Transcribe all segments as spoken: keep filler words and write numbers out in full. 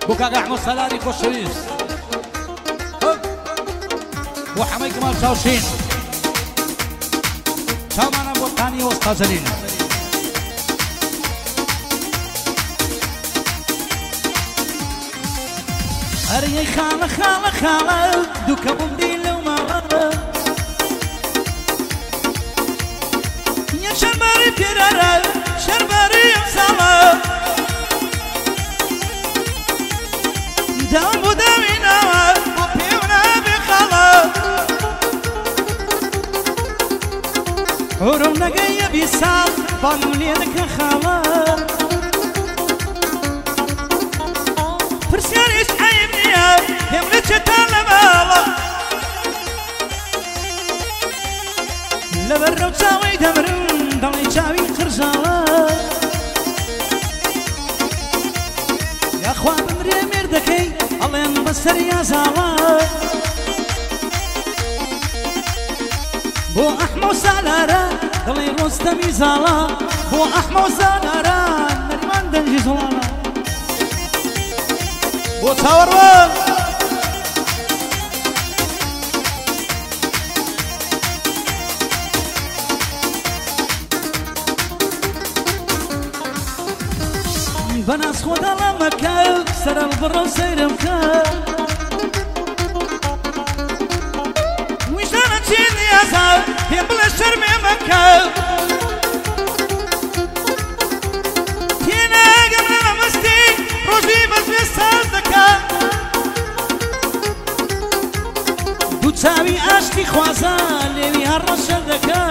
بۆ کاک ئەحمەد سەلاری خۆشەویست بۆ حەمەی کەمال چاوشین چاومانە بۆ تانی وەستا جەلیل هەرەی خاڵە خاڵە خاڵە دووکە بوومدی لەو ماڵە یەک شەرباری پێرارە شەرباری ئەم ساڵە داوم بۆ داوینەوە بۆ پێو نابێ خاڵە هۆرم نەگەیە بی ساڵ باڵم لێ دەکە خاڵە پرسیارێش عەیب نییە پێم لە چێتان لە ماڵە لەبەر ڕەو چاوەی دەمرم دەڵێ چاوی قرژاڵە یاخوا بمرێ مێردەکەی ئەڵێن بەسەر یازاڵە بۆ ئەحمە و سالارە دەڵێ ڕۆستەمی زاڵە بۆ ئەحمە و سالارە نەریمان دەنجی زوڵانە بۆ چاوەڕوان بەناس خۆدا لەمەکە سەرەڵ بڕە و سەیرم کە ویژدانە چی نیازە پێم بڵێ شەرمێ مەکە تێناگەم لە نەمەستی ڕۆژی بەزوێ ساز دەکە دوو چاوی ئاشتی خوازە لێوی هەڕەشە دەکە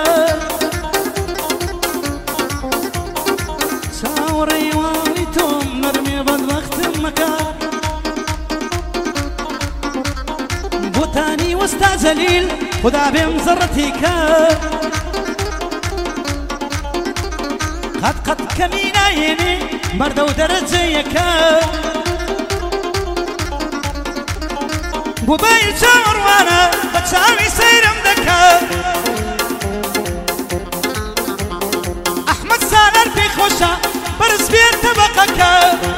چاوەڕێی واڵی تۆم نەرمێ بەدبەختم مەکە بۆتانی وەستا جەلیل خدا بێم زەڕەتی کە قەت قەت کەمی نایێنێ مەردە و دەرەجەیەکە بۆ بای چاوەڕوانە بە چاوی سەیرم دەکە ئەحمەد سالار پێی خۆشە بەرز بێت تەبەقەکە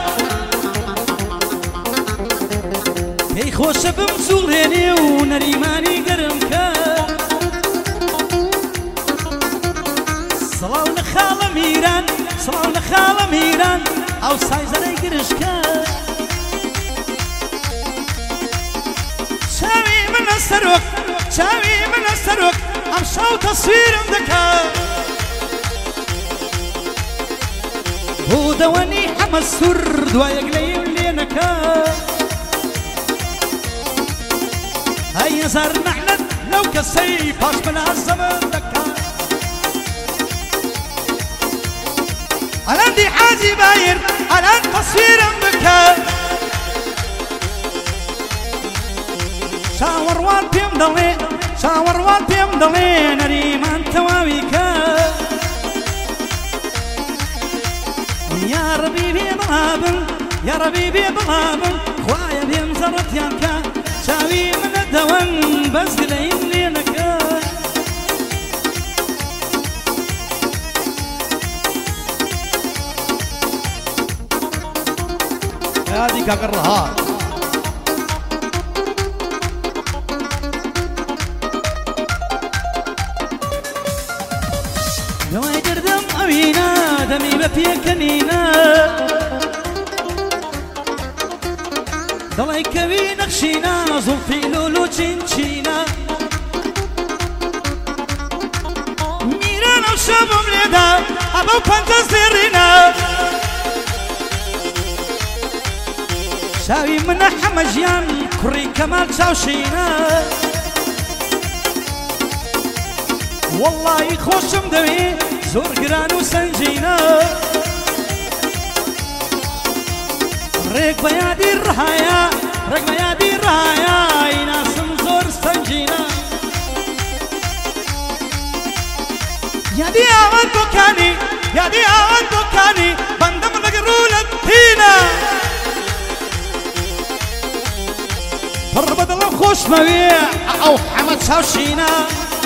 پێی خۆشە بمجوڵێنێ و نەریمانی گەرم کە سڵاو لە خاڵە میران سڵاو لە خاڵە میران ئەو سایزەرەی گرشکە چاوی منە سەرۆک چاوی منە سەرۆک ئەم شەو تەسویرم دەکە بۆ دەوەنی ئەمە سوور دوایەک لەیم لێ نەکە هەی هەزار نەحنەت لەو کەسەی پاش بەلا زەمن دەکە ئەلان دی حاجی بایر ئەلان تەسویرم بکە چاوەڕوان پێم دەڵێ چاوەڕوان پێم دەڵێ نەریمان تەواوی کە یا ڕەبی بێ بڵابن یا ڕەبی بێ بڵابن خوایە بێم زەڕەتیان کە چاوی منە دەوەن بەس گلەیم لێ نەکە یادی کاکە ڕەها دوای دەردەم ئەوینە دەمی بە پێکەنینە دەڵی کەوی نەخشینە زوڵفی لولو چینچینە میرانە و شەبم لێدا ئەبە و پەنجە زێڕینە چاوی منە حەمە ژیان کوڕی کەمال چاوشینە وەڵڵی خۆشم دەوێ زۆر گران و سەنجینە ڕێک بە یادی ڕەهایە ڕێک بە یادی ڕایە ئیناسم زۆر سەنجینە یادی ئاوات بۆکانی یادی ئاوات بۆکانی بەندەم لەگە ڕوو لە تینە پڕ بەدڵم خۆشمەوێ ئەو حەمە چاوشینە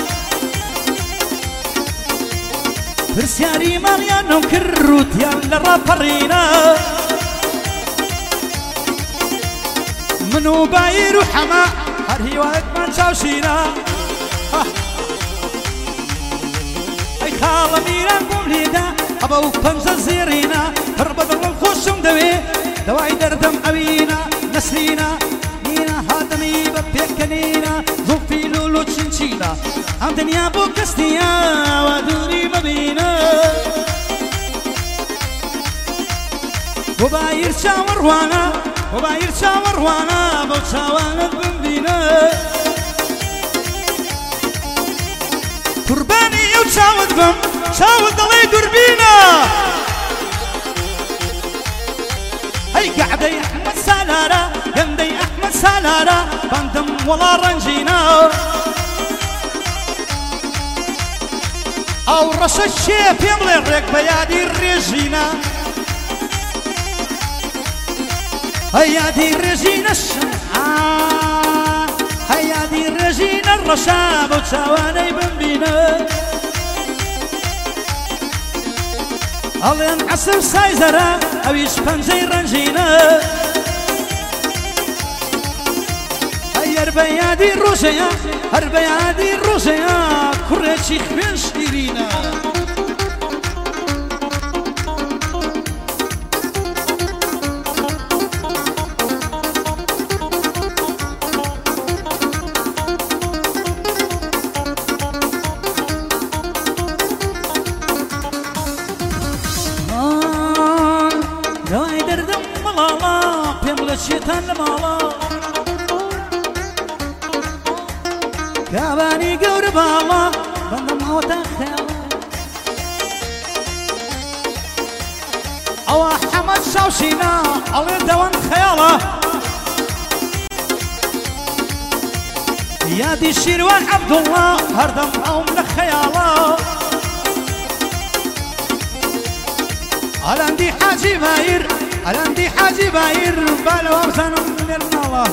پرسیاری ماڵیانم کرد ڕوتیان لە ڕاپەڕینە منو باير وحما هر هيوات من شاوشينا اي خاله ميران بومليدا ابو بنز زيرينا هربت الخوشم دوي دواي دردم ابينا نسلينا نينا هادمي ببيكنينا زوفي لولو تشنشينا ام دنيا بوكستيا ودوري مبينا وباير شاور وانا وباير شاور وانا بوشاوانا بمبينا قرباني وشاود بم شاود ضلي دربينا هي قعدي احمد سالارة قمدي احمد سالارة بندم ولا رنجينا او رش الشيف يملي الريق بيادي الرجينا هيا دي الرجينا الشمعة هيا دي الرجينا الرشاب وتساواني بنبينا الله ينعصر سايزرا او يشفن زي رنجينا هيا ربيا دي الروسيا ربيا دي الروسيا كرة شيخ بن شيرينا شيطان لمالا كاباني قورب الله بندم هوتا خيال او حمد شاوشينا الله دوان خياله يا دي الشيروان عبد الله هردم قوم لخياله عندي حاجي باير عندي حاجي باير بالو أبسانم من الله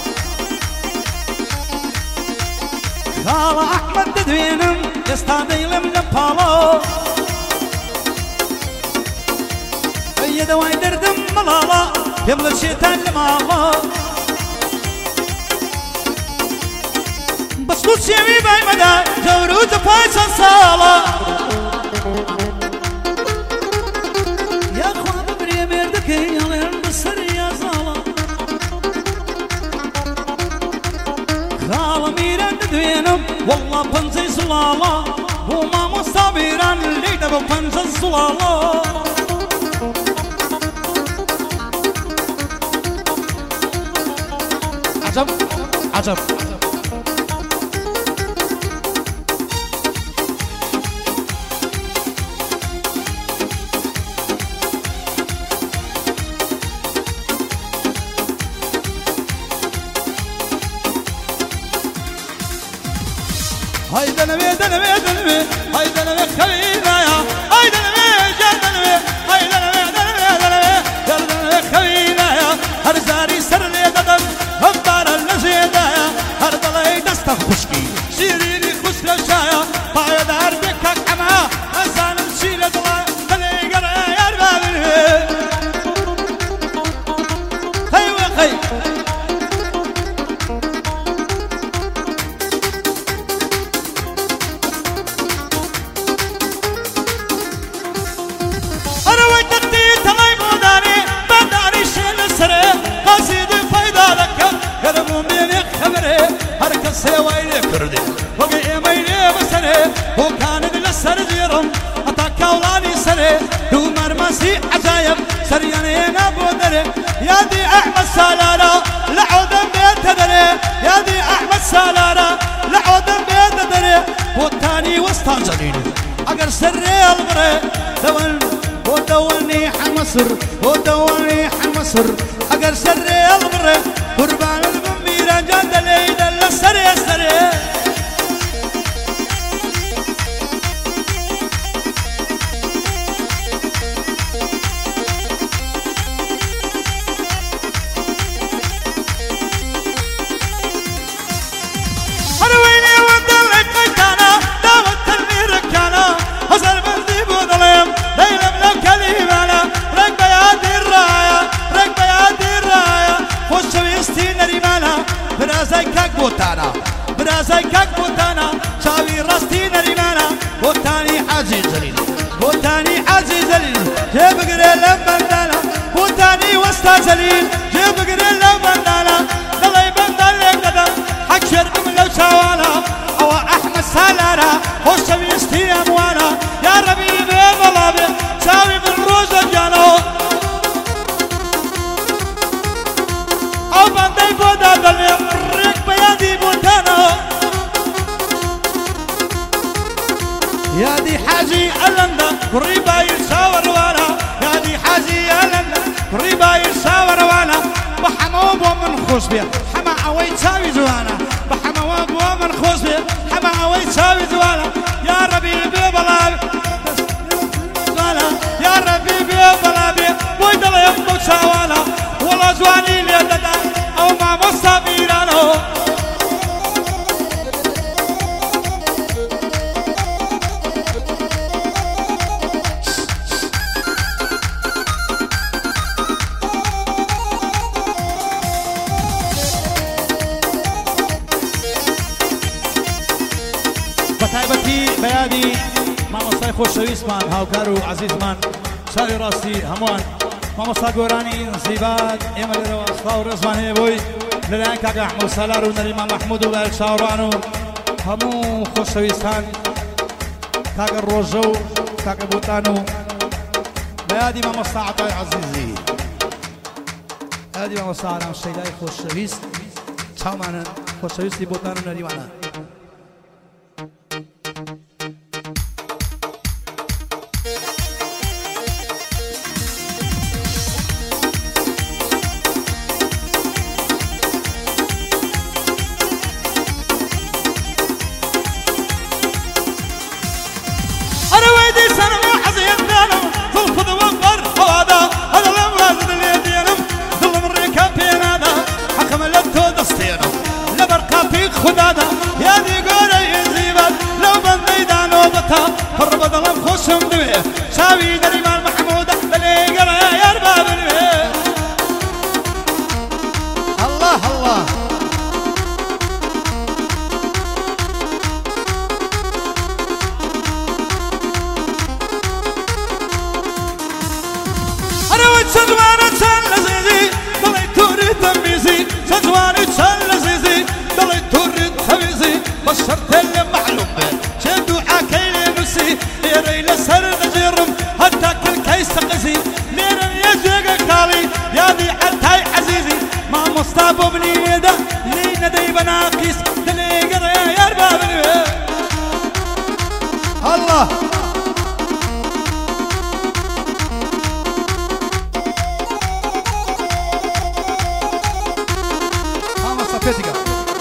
خاله أحمد تدوينم يستاذي لملم بالو أي دواي دردم ملالا يملى الشيطان لمالا بس كل شيء باي مدى جورو تفايسا صالا والله بنزي زلالة وما مستبيران اللي دبو بنزي الزلالة عجب عجب هيدا نبي هيدا نبي هيدا نبي هيدا نبي خلينا يا هيدا نبي جد نبي هيدا نبي هيدا نبي هيدا نبي جد نبي خلينا يا هر زاري سر لي ددن هبار النزيدا يا هر ضلي دستك خشكي شيريني خش لشايا بايا دار بكك عما أزان الشيل ضلا خلي قرا يا ربابي خي وخي سويني كردي وقي ميني بسنة وكان للسر زيرهم أتاكا ولاني سنة دو مرمسي عجايب سرياني نابو دري يا دي أحمد سالارا لعودن بيت دري يا دي أحمد سالارا لعودن بيت دري والتاني وسطان جديد أقر سري البري دون ودوني حن مصر ودوني حن مصر أقر سري البري قربان المنبيرا جاد ليدا لسري سري هرويني ودلي قيتانا داوت تنمير كانا هزر بلدي بوضليم ليلم لو كليمانا رق بيادي الراية رق بيادي الراية خوش ويستي نريم بوتانا برازي كاك بوتانا شاوي راستي نريمانا بوتاني عزيز زليل بوتاني عزيز زليل جيب قري لبندانا بوتاني وسطا زليل جيب قري لبندانا دلي بندان قدم حق شرقم لو شاوانا او احمد سالانا خوش بيستي اموانا يا ربي بيبلابي شاوي بالروز جانو او بندي بودا دلي ريك بيادي بوتانا يا دي حاجي ألندا قريبا يساور وانا يا دي حاجي ألندا قريبا يساور وانا بحموب ومن خصبي حما عوي تساوي زوانا بحموب ومن خصبي حما عوي تساوي زوانا يا ربي ببلابي زوانا يا ربي ببلابي ويدل يمو ساوانا والله زواني ليددا او ما مستبيرانو بتايبتي بيادي ماما صاي خوش شويسمان هاوكارو عزيزمان شاري راسي هموان ماما صاي قوراني زيباد ايمال رواصفا ورزمان هي بوي للان كاكا احمد سالار ونريمان محمود وبالك شاورانو همو خوش شويسان كاكا الروجو كاكا بوتانو بيادي ماما صاي عطاي عزيزي بيادي ماما صاي عطاي الشيداي خوش شويس تشاو معنا خوش شويسي بوتانو نريمانا خدادا يا دي قولي زيبات لو بندي دانو بطا فرب ظلم خوشم دويه شاوي دريمان محمود بلي قرا يا ارباب البيه الله الله انا وين سجواني تسال لزيزي ضلي توري تنبيزي سجواني تسال لزيزي ضلي توري تحبيزي بشرت المعلوم شدو عاكيلي نسي يريل سر نجرم حتى كل كيس تقزي لين يجيك كالي يا دي عالتاي عزيزي ما مصطابو بنيده لين دي بناقيس دلي قرا يا ارباب الله ماما صفيتك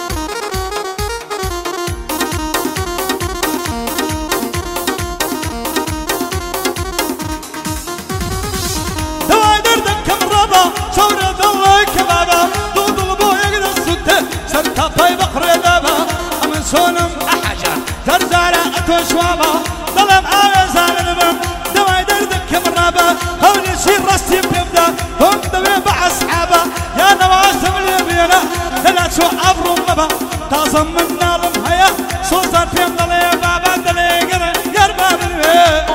شورة ضوي كبابا ضد البو يقدر السدة سرتا طيب بقر دابا أمن سونم أحجا زرزارة أتوشوابا ظلم آغازان البم دواي دردك كمرابا هون يشير راسي بيبدا هم دبي بأصحابا يا نواسم الليبينا لا شو أبرو مبا تازم من نالم هيا صوصان فيم دلي بابا دلي قرى يربا بالبي